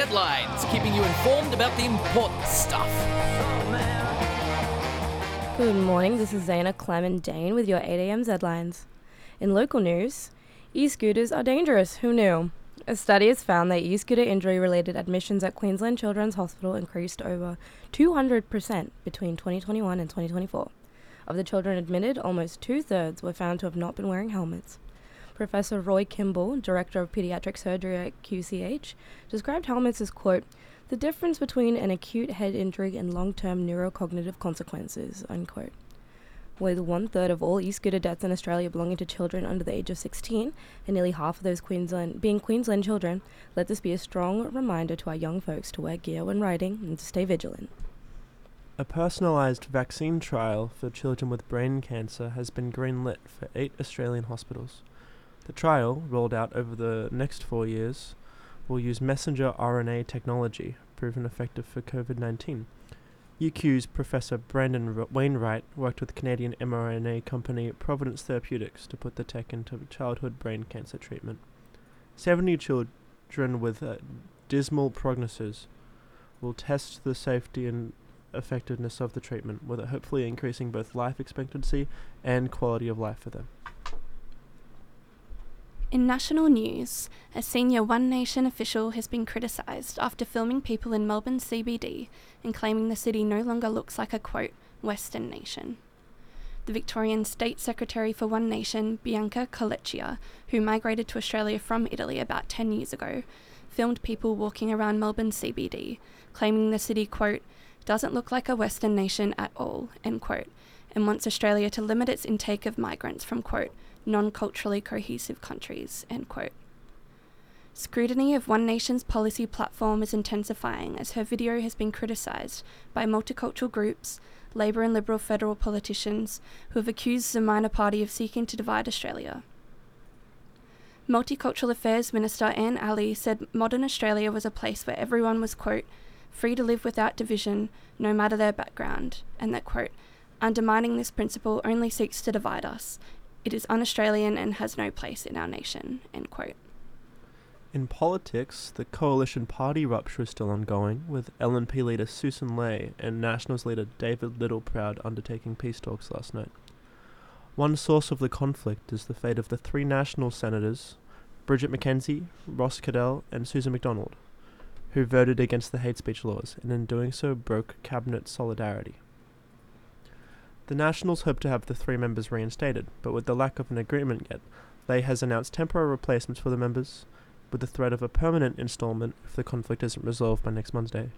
Headlines, keeping you informed about the important stuff. Good morning, this is Zaina Clement-Dane with your 8am Headlines. In local news, e-scooters are dangerous, who knew? A study has found that e-scooter injury-related admissions at Queensland Children's Hospital increased over 200% between 2021 and 2024. Of the children admitted, almost two-thirds were found to have not been wearing helmets. Professor Roy Kimball, Director of Pediatric Surgery at QCH, described helmets as, quote, the difference between an acute head injury and long-term neurocognitive consequences, unquote. With 1/3 of all e-scooter deaths in Australia belonging to children under the age of 16, and nearly half of those being Queensland children, let this be a strong reminder to our young folks to wear gear when riding and to stay vigilant. A personalised vaccine trial for children with brain cancer has been greenlit for 8 Australian hospitals. The trial, rolled out over the next 4 years, will use messenger RNA technology, proven effective for COVID-19. UQ's Professor Brandon Wainwright worked with Canadian mRNA company Providence Therapeutics to put the tech into childhood brain cancer treatment. 70 children with dismal prognosis will test the safety and effectiveness of the treatment, with it hopefully increasing both life expectancy and quality of life for them. In national news, a senior One Nation official has been criticised after filming people in Melbourne CBD and claiming the city no longer looks like a, quote, Western nation. The Victorian State Secretary for One Nation, Bianca Colecchia, who migrated to Australia from Italy about 10 years ago, filmed people walking around Melbourne CBD, claiming the city, quote, doesn't look like a Western nation at all, end quote, and wants Australia to limit its intake of migrants from, quote, non-culturally cohesive countries, end quote. Scrutiny of One Nation's policy platform is intensifying as her video has been criticised by multicultural groups, Labor and Liberal federal politicians who have accused the minor party of seeking to divide Australia. Multicultural Affairs Minister Anne Alley said modern Australia was a place where everyone was, quote, free to live without division, no matter their background, and that, quote, undermining this principle only seeks to divide us. It is un-Australian and has no place in our nation, end quote. In politics, the coalition party rupture is still ongoing, with LNP leader Susan Ley and Nationals leader David Littleproud undertaking peace talks last night. One source of the conflict is the fate of the 3 National senators, Bridget McKenzie, Ross Cadell and Susan McDonald, who voted against the hate speech laws and in doing so broke cabinet solidarity. The Nationals hope to have the 3 members reinstated, but with the lack of an agreement yet, Ley has announced temporary replacements for the members, with the threat of a permanent installment if the conflict isn't resolved by next Monday.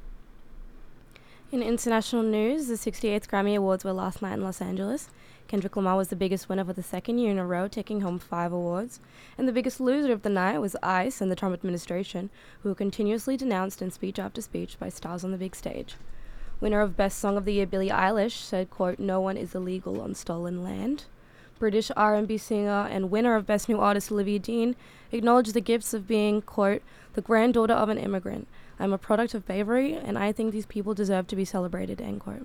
In international news, the 68th Grammy Awards were last night in Los Angeles. Kendrick Lamar was the biggest winner for the second year in a row, taking home 5 awards. And the biggest loser of the night was ICE and the Trump administration, who were continuously denounced in speech after speech by stars on the big stage. Winner of Best Song of the Year, Billie Eilish, said, quote, no one is illegal on stolen land. British R&B singer and winner of Best New Artist, Olivia Dean, acknowledged the gifts of being, quote, the granddaughter of an immigrant. I'm a product of bravery, and I think these people deserve to be celebrated, end quote.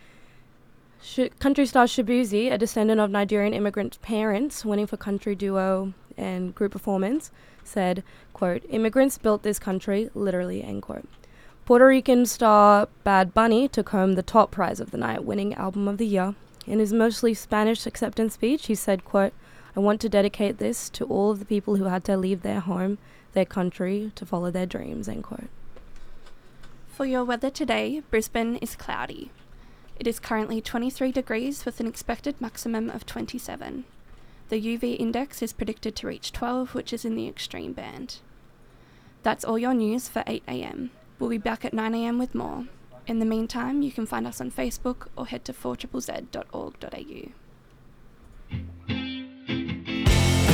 Country star Shabuzi, a descendant of Nigerian immigrant parents, winning for country duo and group performance, said, quote, immigrants built this country, literally, end quote. Puerto Rican star Bad Bunny took home the top prize of the night, winning Album of the Year. In his mostly Spanish acceptance speech, he said, quote, I want to dedicate this to all of the people who had to leave their home, their country, to follow their dreams, end quote. For your weather today, Brisbane is cloudy. It is currently 23 degrees with an expected maximum of 27. The UV index is predicted to reach 12, which is in the extreme band. That's all your news for 8am. We'll be back at 9am with more. In the meantime, you can find us on Facebook or head to 4ZZZ.org.au.